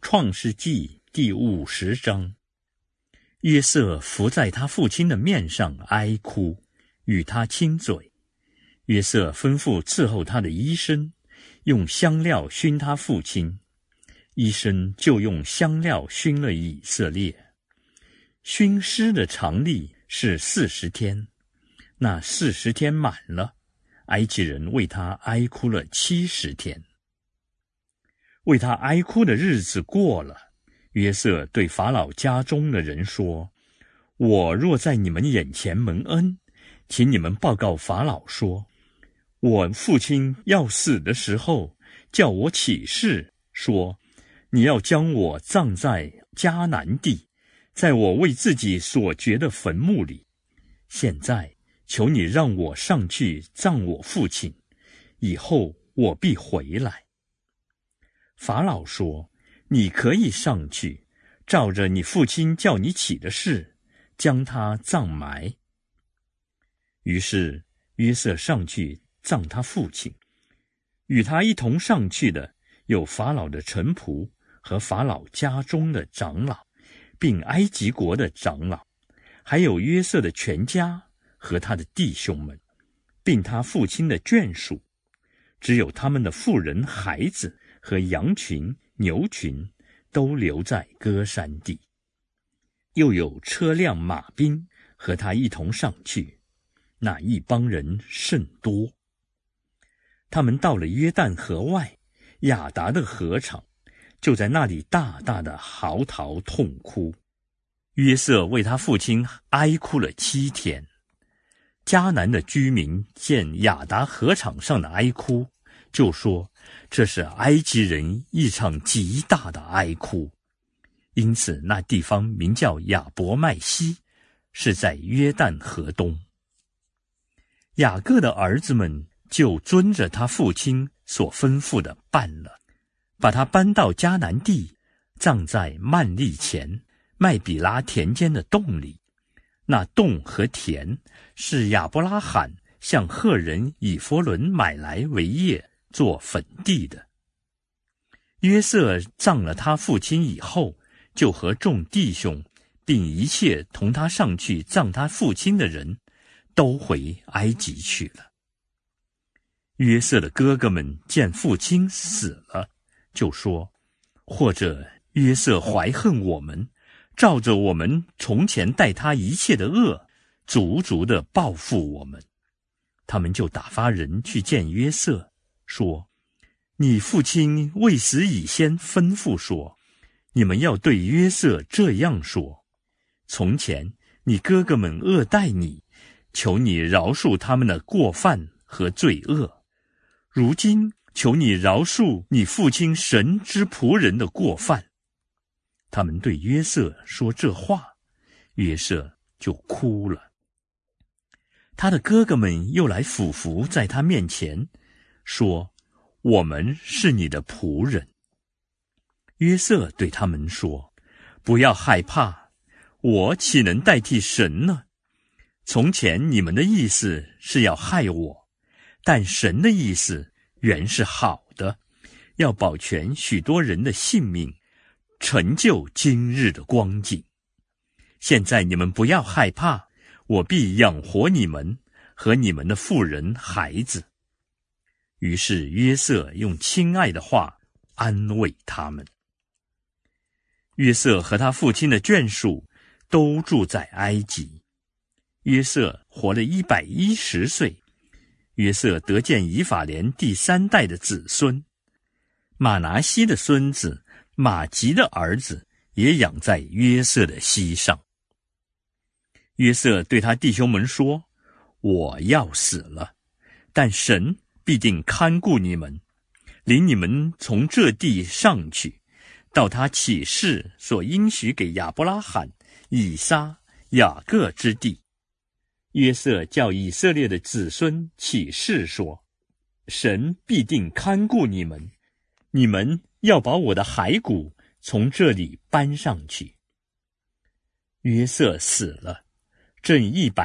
创世纪第50章。约瑟伏在他父亲的面上哀哭，与他亲嘴。约瑟吩咐伺候他的医生，用香料熏他父亲。医生就用香料熏了以色列。熏尸的常例是40天，那40天满了，埃及人为他哀哭了70天。为他哀哭的日子过了，约瑟对法老家中的人说：我若在你们眼前蒙恩，请你们报告法老说，我父亲要死的时候，叫我起誓说，你要将我葬在迦南地，在我为自己所掘的坟墓里。现在求你让我上去葬我父亲，以后我必回来。法老说：你可以上去，照着你父亲叫你起的事，将他葬埋。于是约瑟上去葬他父亲，与他一同上去的有法老的臣仆和法老家中的长老，并埃及国的长老，还有约瑟的全家和他的弟兄们，并他父亲的眷属，只有他们的妇人孩子和羊群牛群都留在歌珊地。又有车辆马兵和他一同上去，那一帮人甚多。他们到了约旦河外亚达的河场，就在那里大大的嚎啕痛哭。约瑟为他父亲哀哭了7天。迦南的居民见亚达河场上的哀哭，就说这是埃及人一场极大的哀哭，因此那地方名叫亚伯麦西，是在约旦河东。雅各的儿子们就遵着他父亲所吩咐的办了，把他搬到迦南地，葬在曼利前麦比拉田间的洞里。那洞和田是亚伯拉罕向赫人以弗伦买来为业做坟地的。约瑟葬了他父亲以后，就和众弟兄并一切同他上去葬他父亲的人都回埃及去了。约瑟的哥哥们见父亲死了，就说：或者约瑟怀恨我们，照着我们从前待他一切的恶，足足的报复我们。他们就打发人去见约瑟，说：你父亲未死以先吩咐说，你们要对约瑟这样说：从前你哥哥们恶待你，求你饶恕他们的过犯和罪恶。如今求你饶恕你父亲神之仆人的过犯。他们对约瑟说这话，约瑟就哭了。他的哥哥们又来俯伏在他面前，说：我们是你的仆人。约瑟对他们说：不要害怕，我岂能代替神呢？从前你们的意思是要害我，但神的意思原是好的，要保全许多人的性命，成就今日的光景。现在你们不要害怕，我必养活你们和你们的妇人孩子。于是约瑟用亲爱的话安慰他们。约瑟和他父亲的眷属都住在埃及。约瑟活了110岁。约瑟得见以法莲第3代的子孙。马拿西的孙子马吉的儿子也养在约瑟的膝上。约瑟对他弟兄们说：我要死了，但神必定看顾你们，领你们从这地上去，到他起誓所应许给亚伯拉罕、以撒、雅各之地。约瑟叫以色列的子孙起誓说：神必定看顾你们，你们要把我的骸骨从这里搬上去。约瑟死了，正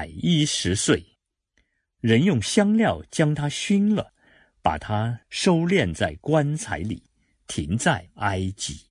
110岁。人用香料将他熏了，把他收敛在棺材里，停在埃及。